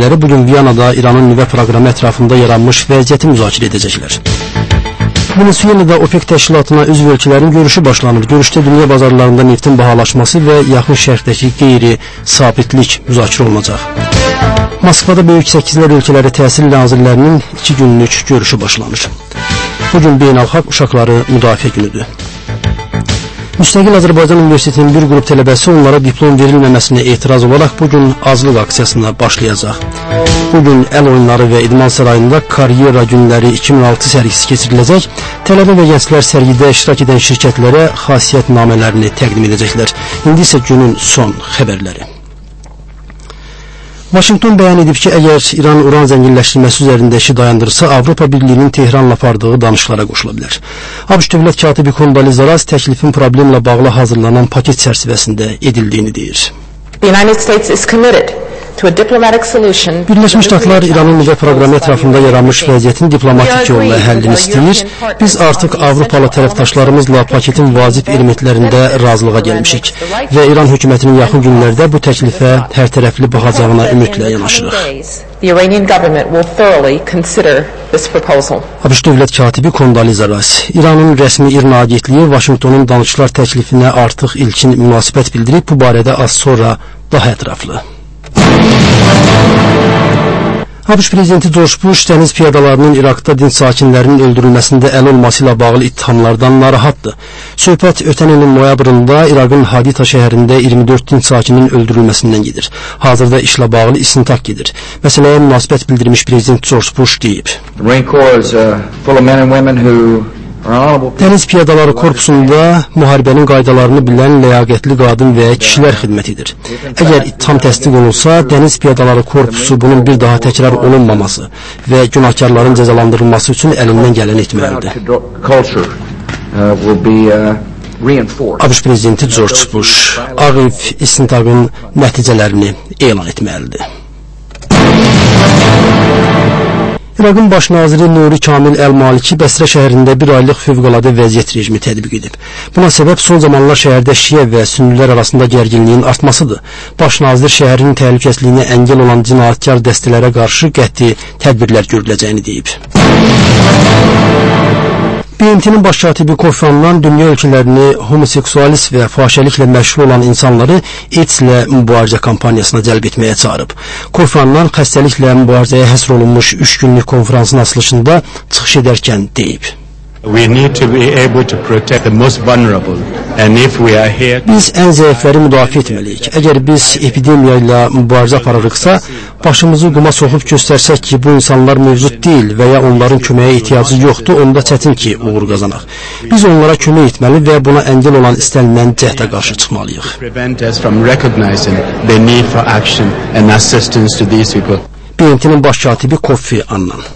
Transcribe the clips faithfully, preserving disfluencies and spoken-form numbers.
heyətləri bugün Viyanada İranın nüvə proqramı ətrafında yaranmış vəziyyəti müzakirə edəcəklər. Venezuelada OPEC təşkilatına üzv ölkələrin görüşü başlanır. Görüşdə dünya bazarlarında neftin bahalaşması və yaxın şərqdəki qeyri-sabitlik müzakirə olunacaq. Moskvada böyük səkkiz ölkələri təhsil nazirlərinin iki günlük görüşü başlanır. Bugün beynəlxalq uşaqları müdafiə günüdür. Müstəqil Azərbaycan Universitetinin bir qrup tələbəsi onlara diplom verilməməsinə etiraz olaraq bugün azlıq aksiyasına başlayacaq. Bugün əl oyunları və idman sarayında karyera günləri iki min altı sərgisi keçiriləcək. Tələbə və gənclər sərgidə iştirak edən şirkətlərə xasiyyətnamələrini təqdim edəcəklər. İndi isə günün son xəbərləri. Vaşinqton bəyan edib ki, əgər İran uran zənginləşdirməsi üzərində işi dayandırsa, Avropa Birliyinin Tehranla apardığı danışıqlara qoşula bilər. ABŞ dövlət katibi Condoleezza Rice təklifin problemlə bağlı hazırlanan paket çərçivəsində edildiyini deyir. The United States is committed to a diplomatic solution. Birləşmiş Ştatlar İranın nüvə proqramı ətrafında yaranmış vəziyyətin diplomatik yolla həllini istəyir. Biz artıq Avropalı tərəfdaşlarımızla paketin vacib elementlərində razılığa gəlmişik və İran hökumətinin yaxın günlərdə bu təklifə hər tərəfli baxacağına ümidlə yanaşırıq. The Iranian government will thoroughly consider this proposal. ABŞ dövlət katibi Condoleezza Rice, İranın rəsmi İRNA agentliyi Vaşinqtonun danışıqlar təklifinə artıq ilkin münasibət bildirib, bu barədə az sonra daha ətraflı. ABŞ prezidenti George Bush dəniz piyadalarının İraqda dinc sakinlərinin öldürülməsində əl olması ilə bağlı ittihamlardan narahatdır. Söhbət ötən ilin noyabrında İraqın Haditha şəhərində iyirmi dörd dinc sakinin öldürülməsindən gedir. Hazırda işlə bağlı istintaq gedir. Məsələyə münasibət bildirmiş prezident George Bush deyib. Dəniz piyadaları korpusunda müharibənin qaydalarını bilən ləyaqətli qadın və kişilər xidmət edir. Əgər ittiham təsdiq olunsa, dəniz piyadaları korpusu bunun bir daha təkrar olunmaması və günahkarların cəzalandırılması üçün əlindən gələni etməlidir. ABŞ prezidenti George Bush Ağ Ev istintaqın nəticələrini elan etməlidir. İraqın baş naziri Nuri Kamil Əl-Maliki Bəsrə şəhərində bir aylıq fövqəladə vəziyyət rejimi tətbiq edib. Buna səbəb son zamanlar şəhərdə şiə və sünnilər arasında gərginliyin artmasıdır. Baş nazir şəhərin təhlükəsizliyinə əngəl olan cinayətkar dəstələrə qarşı qəti tədbirlər görüləcəyini deyib. B M T'nin baş katibi Kofi Annan dünya ölkələrini homoseksualist və fahişəliklə məşğul olan insanları AIDS-lə mübarizə kampaniyasına cəlb etməyə çağırıb. Kofi Annan xəstəliklə mübarizəyə həsr olunmuş üç günlük konferansın açılışında çıxış edərkən deyib. We need to be able to protect the most vulnerable. And if we are here... Biz ən zəifləri müdafiə etməliyik. Əgər biz epidemiya ilə mübarizə aparırıqsa, başımızı quma soxub göstərsək ki, bu insanlar mövcud deyil və ya onların köməyə ehtiyacı yoxdur, onda çətin ki, uğur qazanaq. Biz onlara kömək etməli və buna əngəl olan istənilən cəhdə qarşı çıxmalıyıq. B M T'nin baş katibi Kofi Annan.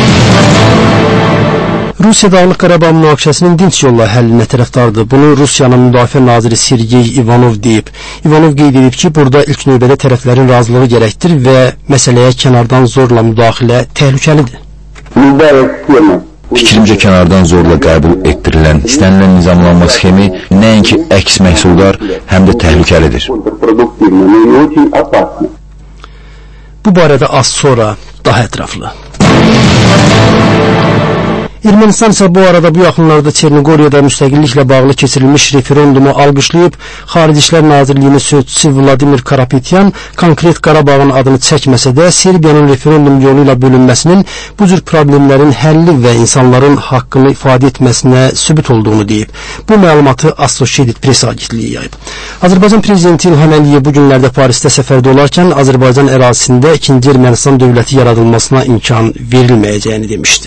Rusiya Dağlıq Qarabağ münaqişəsinin dinc yolla həllinə tərəfdardır. Bunu Rusiyanın müdafiə naziri Sergey Ivanov deyib. Ivanov qeyd edib ki, burada ilk növbədə tərəflərin razılığı gərəkdir və məsələyə kənardan zorla müdaxilə təhlükəlidir. Fikrimcə kənardan zorla qəbul etdirilən istənilən nizamlanma sxemi nəinki əks məhsuldar, həm də təhlükəlidir. Bu barədə az sonra daha ətraflı. Ermənistan isə bu arada bu yaxınlarda Çernogoriyada müstəqilliklə bağlı keçirilmiş referendumu alqışlayıb, Xarici İşlər Nazirliyinin sözçüsü Vladimir Karapetyan konkret Qarabağın adını çəkməsə də Serbiyanın referendum yolu ilə bölünməsinin bu cür problemlərin həlli və insanların haqqını ifadə etməsinə sübut olduğunu deyib. Bu məlumatı Associated Press agentliyi yayıb. Azərbaycan prezidenti İlham Əliyev bu günlərdə Parisdə səfərdə olarkən Azərbaycan ərazisində ikinci Ermənistan dövləti yaradılmasına imkan verilməyəcəyini demişdi.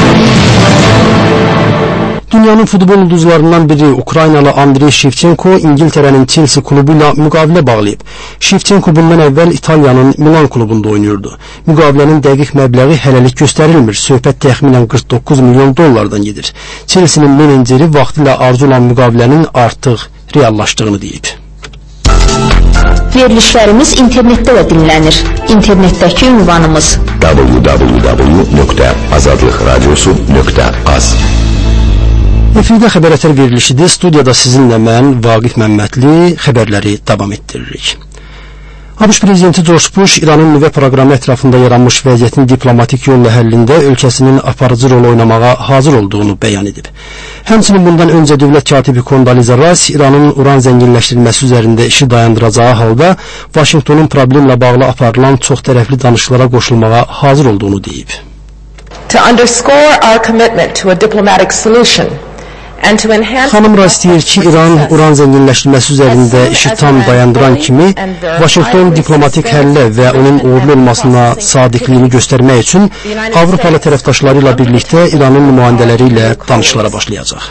Dünyanın futbol ulduzlarından biri Ukraynalı Andrey Shevchenko İngiltərənin Chelsea klubu ilə müqavilə bağlayıb. Shevchenko bundan əvvəl İtaliyanın Milan klubunda oynuyordu. Müqavilənin dəqiq məbləği hələlik göstərilmir. Söhbət təxminən qırx doqquz milyon dollardan gedir. Chelsea'nin meneceri vaxtilə arzu olan müqavilənin artıq reallaşdığını deyib. Verilişlərimiz internetdə də dinlənir. İnternetdəki ünvanımız w w w nöqtə azadlıq radiosu nöqtə az. Efirdə xəbər-ətər verilişidir. Studiyada sizinlə mən, Vaqif Məmmədli, xəbərləri davam etdiririk. ABŞ prezidenti George Bush İranın nüvə proqramı ətrafında yaranmış vəziyyətin diplomatik yolla həllində ölkəsinin aparıcı rol oynamağa hazır olduğunu bəyan edib. Həmçinin bundan öncə dövlət katibi Condoleezza Rice İranın uran zənginləşdirilməsi üzərində işi dayandıracağı halda Vaşinqtonun problemlə bağlı aparılan çox tərəfli danışıqlara qoşulmağa hazır olduğunu deyib. To underscore our commitment to a diplomatic solution, Xanım Rice deyir ki, İran uran zənginləşdirilməsi üzərində işi tam dayandıran kimi Vaşinqton diplomatik həllə və onun uğurlu olmasına sadiqliyini göstərmək üçün Avropalı tərəfdaşları ilə birlikdə İranın nümayəndələri ilə danışıqlara başlayacaq.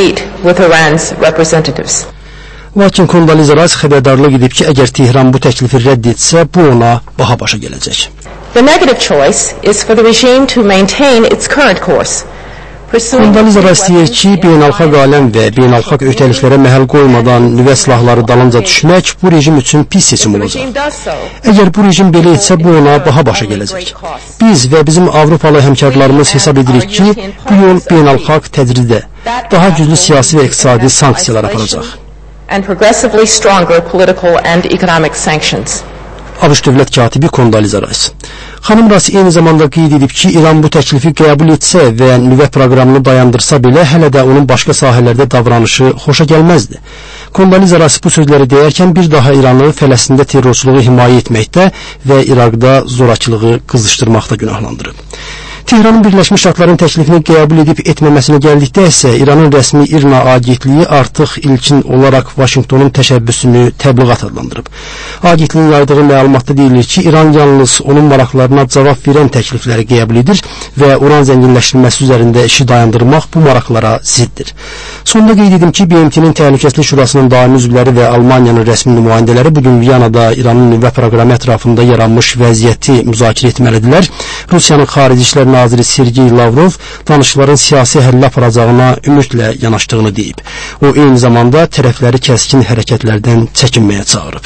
Lakin Condoleezza Rice xəbərdarlıq edib ki, əgər Tehran bu təklifi rədd etsə, bu ona baha başa gələcək. The negative choice is for the regime to maintain its current course. Condoleezza Rice deyir ki, beynəlxalq aləm və beynəlxalq öhdəliklərə məhəl qoymadan nüvə silahları dalınca düşmək bu rejim üçün pis seçim olacaq. Əgər bu rejim belə etsə, bu ona baha başa gələcək. Biz və bizim Avropalı həmkarlarımız hesab edirik ki, bu yol beynəlxalq tədricdə daha güclü siyasi və iqtisadi sanksiyalar aparacaq. ABŞ dövlət katibi Condoleezza Rice. Xanım Rice eyni zamanda qeyd edib ki, İran bu təklifi qəbul etsə və nüvə proqramını dayandırsa belə, hələ də onun başqa sahələrdə davranışı xoşa gəlməzdi. Condoleezza Rice bu sözləri deyərkən bir daha İranı Fələstində terrorçuluğu himayə etməkdə və İraqda zorakılığı qızışdırmaqda günahlandırıb. Tehranın Birləşmiş Ştatların təklifini qəbul edib etməməsinə gəldikdə isə İranın rəsmi İRNA agentliyi artıq ilkin olaraq Vaşinqtonun təşəbbüsünü təbliğat adlandırıb. Agentliyin yaydığı məlumatda deyilir ki, İran yalnız onun maraqlarına cavab verən təklifləri qəbul edir və uran zənginləşdirilməsi üzərində işi dayandırmaq bu maraqlara ziddir. Sonda qeyd edim ki, B M T-nin Təhlükəsizlik Şurasının daimi üzvləri və Almaniyanın rəsmi nümayəndələri bugün Viyanada İranın nüvə proqramı ətrafında yaranmış vəziyyəti müzakirə etməlidirlər. Rusiyanın Xarici İşlər Naziri Sergey Lavrov danışıqların siyasi həllə aparacağına ümidlə yanaşdığını deyib. O eyni zamanda tərəfləri kəskin hərəkətlərdən çəkinməyə çağırıb.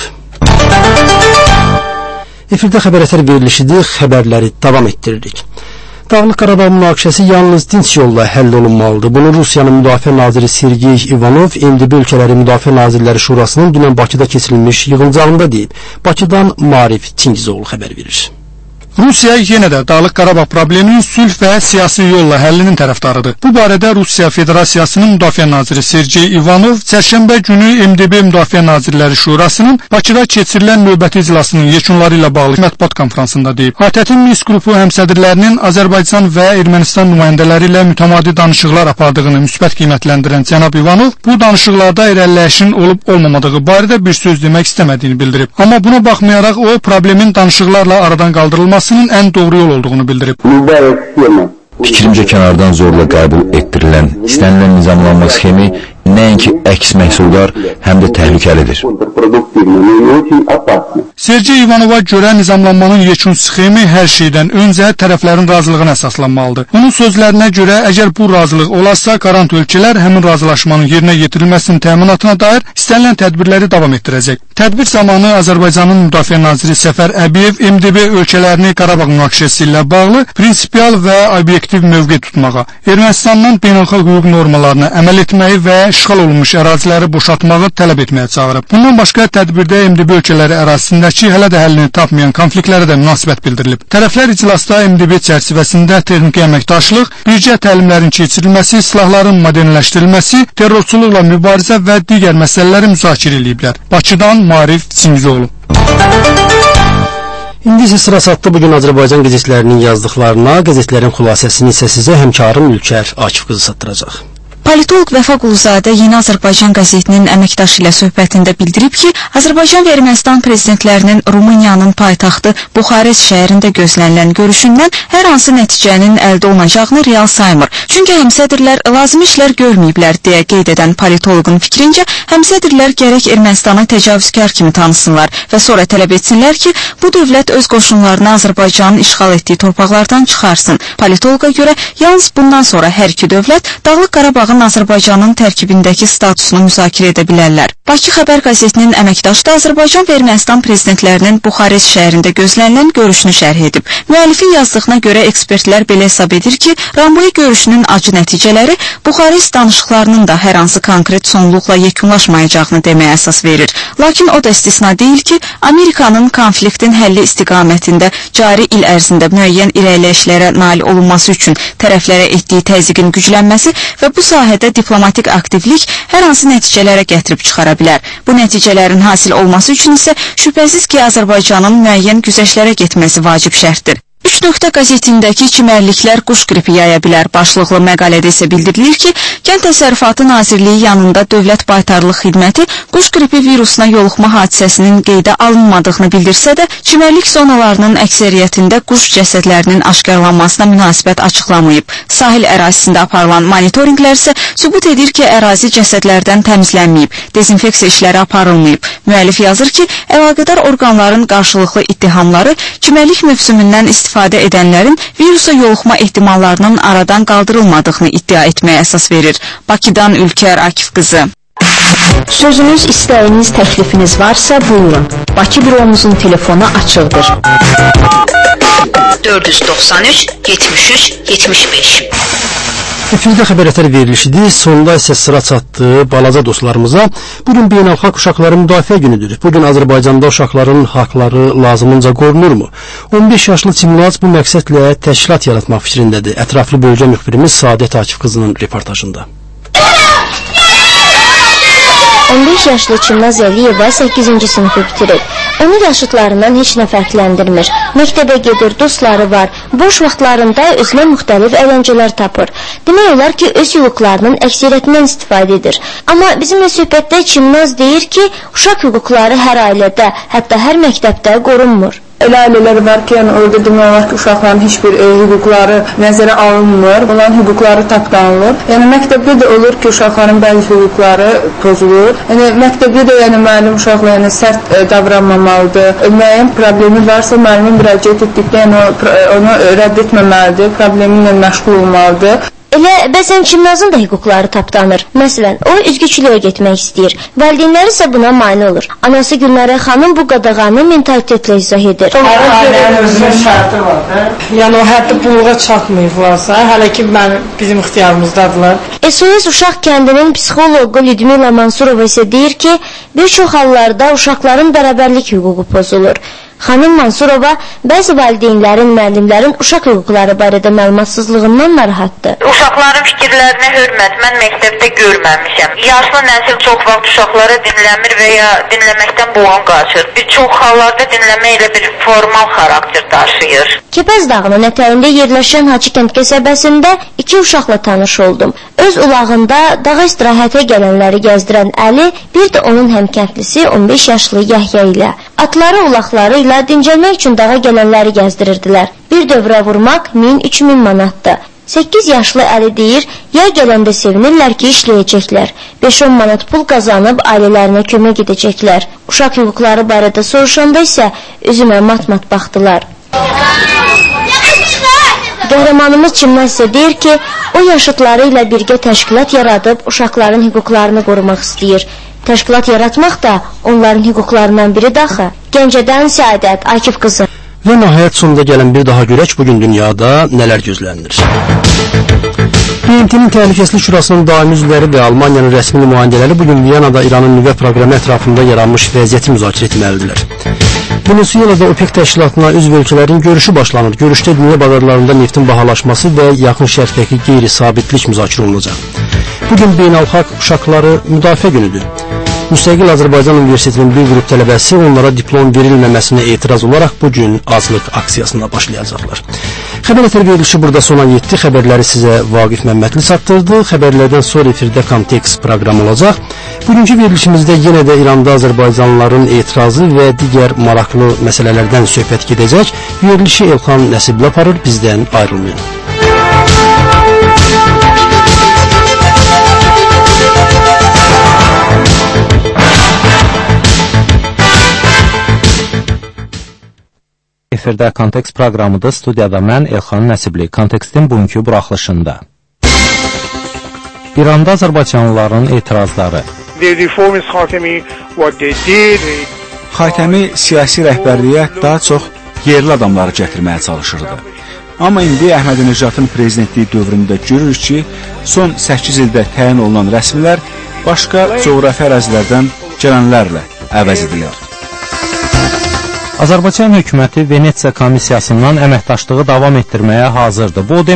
Efirdə xəbər verilişidir, xəbərləri davam etdiririk. Dağlıq Qarabağ münaqişəsi yalnız dinç yolla həll olunmalıdır. Bunu Rusiyanın Müdafiə Naziri Sergey Ivanov M D B ölkələri Müdafiə Nazirləri Şurasının dünən Bakıda keçirilmiş yığıncağında deyib. Bakıdan Marif Tingizoğlu xəbər verir. Rusiya yenə də Dağlıq Qarabağ probleminin sülh və siyasi yolla həllinin tərəfdarıdır. Bu barədə Rusiya Federasiyasının Müdafiə Naziri Sergey Ivanov çərşənbə günü M D B Müdafiə Nazirləri Şurasının Bakıda keçirilən növbəti iclasının yekunları ilə bağlı mətbuat konfransında deyib. A T T-nin Minsk qrupu həmsədrlərinin Azərbaycan və Ermənistan nümayəndələri ilə mütəmadi danışıqlar apardığını müsbət qiymətləndirən cənab Ivanov bu danışıqlarda irəliləyişin olub-olmamadığı barədə bir söz demək istəmədiyini bildirib. Amma buna baxmayaraq o problemin danışıqlarla aradan qaldırılması ən doğru yol olduğunu bildirib. Fikrimcə kənardan zorla qəbul etdirilən, istənilən nizamlanma sxemi nəinki əks məhsuldar, həm də təhlükəlidir. Sergey Ivanova görə nizamlanmanın yekun sxemi hər şeydən öncə tərəflərin razılığına əsaslanmalıdır. Onun sözlərinə görə, əgər bu razılıq olarsa, qarant ölkələr həmin razılaşmanın yerinə yetirilməsinin təminatına dair istənilən tədbirləri davam etdirəcək. Tədbir zamanı Azərbaycanın Müdafiə Naziri Səfər Əbiyev M D B ölkələrini Qarabağ münaqişəsi ilə bağlı prinsipial və obyektiv mövqe tutmağa, Ermənistandan beynəlxalq hüquq normalarına əməl etməyi və işğal olunmuş əraziləri boşaltmağı tələb etməyə çağırıb. Bundan başqa tədbirdə M D B ölkələri ərazisindəki hələ də həllini tapmayan konfliktlərə də münasibət bildirilib. Tərəflər iclasda M D B çərçivəsində texniki əməkdaşlıq, birgə təlimlərin keçirilməsi, silahların modernləşdirilməsi, terrorçuluqla mübarizə və digər məsələləri müzakirə ediblər. Bakıdan Marif Tingizoğlu. İndi isə sıra çatdı bugün Azərbaycan qəzetlərinin yazdıqlarına, qəzetlərin xülasəsini isə sizə həmkarım Ülkər Akif qızı çatdıracaq. Politolog Vəfa Quluzadə Yeni Azərbaycan qəzetinin əməkdaşı ilə söhbətində bildirib ki, Azərbaycan və Ermənistan prezidentlərinin Rumıniyanın paytaxtı Buxarest şəhərində gözlənilən görüşündən hər hansı nəticənin əldə olunacağını real saymır. Çünki həmsədrlər lazımi işlər görməyiblər deyə qeyd edən politoloqun fikrincə, həmsədrlər gərək Ermənistanı təcavüzkar kimi tanısınlar və sonra tələb etsinlər ki, bu dövlət öz qoşunlarını Azərbaycanın işğal etdiyi torpaqlardan çıxarsın. Politoloqa görə yalnız bundan sonra hər iki dövlət Dağlıq Qarabağın Azərbaycanın tərkibindəki statusunu müzakirə edə bilərlər. Bakı Xəbər qəzetinin əməkdaşı da Azərbaycan və Ermənistan prezidentlərinin Buxarest şəhərində gözlənilən görüşünü şərh edib. Müəllifin yazdığına görə ekspertlər belə hesab edir ki, Ramboy görüşünün acı nəticələri Buxarest danışıqlarının da hər hansı konkret sonluqla yekunlaşmayacağını deməyə əsas verir. Lakin o da istisna deyil ki, Amerikanın konfliktin həlli istiqamətində cari il ərzində müəyyən irəliləyişlərə nail olunması üçün tərəflərə etdiyi təzyiqin güclənməsi və bu sahədə diplomatik aktivlik hər hansı nəticələrə gətirib çıxara bilər. Bu nəticələrin hasil olması üçün isə şübhəsiz ki, Azərbaycanın müəyyən güzəştlərə getməsi vacib şərtdir. Üç nöqtə qəzetindəki çimərliklər quş qripi yaya bilər başlıqlı məqalədə isə bildirilir ki, Kənd Təsərrüfatı Nazirliyi yanında Dövlət Baytarlıq Xidməti quş qripi virusuna yoluxma hadisəsinin qeydə alınmadığını bildirsə də, çimərlik zonalarının əksəriyyətində quş cəsədlərinin aşkarlanmasına münasibət açıqlamayıb. Sahil ərazisində aparılan monitorinqlər isə sübut edir ki, ərazi cəsədlərdən təmizlənməyib, dezinfeksiya işləri aparılmayıb. Müəllif yazır ki, əlaqədar orqanların qarşılıqlı ittihamları çimərlik mövsümündən istifadə edənlərin virusa yoluxma ehtimallarının aradan qaldırılmadığını iddia etməyə əsas verir. Bakıdan Ülkər Akif qızı. Sözünüz, istəyiniz, təklifiniz varsa buyurun. Bakı büromuzun telefonu açıqdır. dörd yüz doxsan üç yetmiş üç yetmiş beş. Efirdə xəbər ətər verilişidir. Sonda isə sıra çatdı balaca dostlarımıza. Bugün Beynəlxalq Uşaqların Müdafiə Günüdür. Bugün Azərbaycanda uşaqların haqları lazımınca qorunurmu? on beş yaşlı Çimnaz bu məqsədlə təşkilat yaratmaq fikrindədir. Ətraflı bölgə müxbirimiz Saadət Akif qızının reportajında. on beş yaşlı Çimnaz Əliyeva səkkizinci sınıfı bitirir. Onu yaşıtlarından heç nə fərqləndirmir. Məktəbə gedir, dostları var. Boş vaxtlarında özünə müxtəlif əyləncələr tapır. Demək olar ki, öz hüquqlarının əksəriyyətindən istifadə edir. Amma bizimlə söhbətdə Çimnaz deyir ki, uşaq hüquqları hər ailədə, hətta hər məktəbdə qorunmur. Elə ailələr var ki, yəni orada demək olar ki, uşaqların heç bir e, hüquqları nəzərə alınmır, onların hüquqları tapdanılır. Yəni məktəbdə də olur ki, uşaqların bəzi hüquqları pozulur. Yəni məktəbdə də yəni müəllim uşaqla yəni sərt e, davranmamalıdır. E, müəyyən problemi varsa müəllimin müraciət etdikdə yəni onu rədd etməməlidir, problemi ilə məşğul olmalıdır. Elə bəzən Çimnazın da hüquqları tapdanır. Məsələn, o üzgüçülüyə getmək istəyir. Valideynləri isə buna mane olur. Anası Gülnərə xanım bu qadağanı mentalitetlə izah edir. Ailənin özünün şərti var da. Yəni o həddi buluğa çatmayıblarsa, hələ ki mən bizim ixtiyarımızdadılar. S O S Uşaq kəndinin psixoloqu Lyudmila Mansurova isə deyir ki, bir çox hallarda uşaqların bərabərlik hüququ pozulur. Xanım Mansurova bəzi valideynlərin, müəllimlərin uşaq hüquqları barədə məlumatsızlığından narahatdır. Uşaqların fikirlərinə hörmət mən məktəbdə görməmişəm. Yaşlı nəsil çox vaxt uşaqları dinləmir və ya dinləməkdən boğan qaçır. Bir çox hallarda dinləmə ilə bir formal xarakter daşıyır. Kepəz dağının ətəyində yerləşən Hacıkənd qəsəbəsində iki uşaqla tanış oldum. Öz ulağında dağa istirahətə gələnləri gəzdirən Əli, bir də onun həmkəndlisi on beş yaşlı Yahya ilə. Atları ulaqları ilə dincəlmək üçün dağa gələnləri gəzdirirdilər. Bir dövrə vurmaq min üç min manatdır. səkkiz yaşlı Əli deyir, yay gələndə sevinirlər ki, işləyəcəklər. beş on manat pul qazanıb ailələrinə kömək edəcəklər. Uşaq hüquqları barədə soruşanda isə üzümə mat-mat baxdılar. Qəhrəmanımız Çimnaz isə deyir ki, o yaşıtları ilə birgə təşkilat yaradıb uşaqların hüquqlarını qorumaq istəyir. Təşkilat yaratmaq da onların hüquqlarından biri daxı. Gəncədən Səadət Akif qızı. Və nəhayət sonunda gələn bir daha görək bugün dünyada nələr gözlənilir. B M T-nin Təhlükəsizlik Şurasının daimi üzvləri və Almaniyanın rəsmi nümayəndələri bugün Viyanada İranın nüvə proqramı ətrafında yaranmış vəziyyəti müzakirə etməlidirlər. Venezuelada OPEC təşkilatına üzv ölkələrin görüşü başlanır. Görüşdə dünya bazarlarında neftin bahalaşması və yaxın şərqdəki qeyri-sabitlik müzakirə olunacaq. Bugün Beynəlxalq Uşaqları Müdafiə Günüdür. Müstəqil Azərbaycan Universitetinin bir qrup tələbəsi onlara diplom verilməməsinə etiraz olaraq bugün azlıq aksiyasına başlayacaqlar. Xəbər ətər verilişi burada sona yetdi. Xəbərləri sizə Vaqif Məmmədli çatdırdı. Xəbərlərdən sonra efirdə Kontekst proqramı olacaq. Bugünkü verilişimizdə yenə də İranda Azərbaycanlıların etirazı və digər maraqlı məsələlərdən söhbət gedəcək. Verilişi Elxan Nəsibli aparır, bizdən ayrılmayın. Efirdə Kontekst proqramıdır. Studiyada mən Elxan Nəsibli. Kontekstin bugünkü buraxılışında. İranda Azərbaycanlıların etirazları. the reformist Khatami, what they did. Xatəmi siyasi rəhbərliyə daha çox yerli adamları gətirməyə çalışırdı. Amma indi Əhmədinəcadın prezidentliyi dövründə görürük ki, son səkkiz ildə təyin olunan rəsmilər başqa coğrafi ərazilərdən gələnlərlə əvəz edilir. Azərbaycan hökuməti Venesiya komissiyasından əməkdaşlığı davam etdirməyə hazırdır. Bu